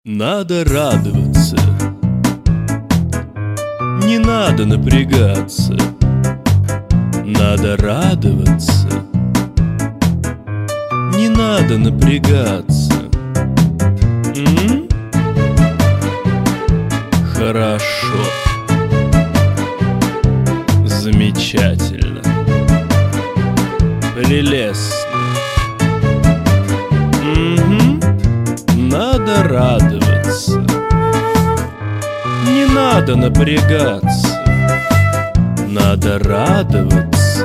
Надо радоваться, не надо напрягаться. Надо радоваться, не надо напрягаться. Хорошо, замечательно, прелестно. Надо радоваться, не надо напрягаться. Надо радоваться,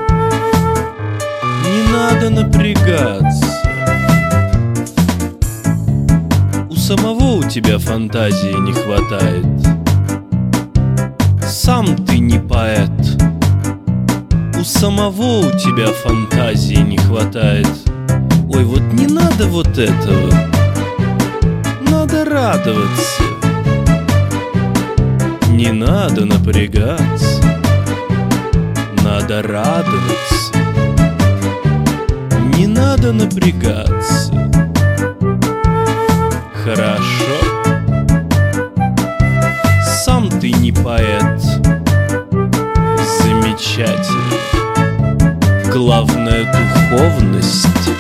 не надо напрягаться. У самого у тебя фантазии не хватает. Сам ты не поэт. У самого у тебя фантазии не хватает. Ой, вот не надо вот этого. Надо радоваться, не надо напрягаться. Надо радоваться, не надо напрягаться. Хорошо, сам ты не поэт. Замечательно. Главное — духовность.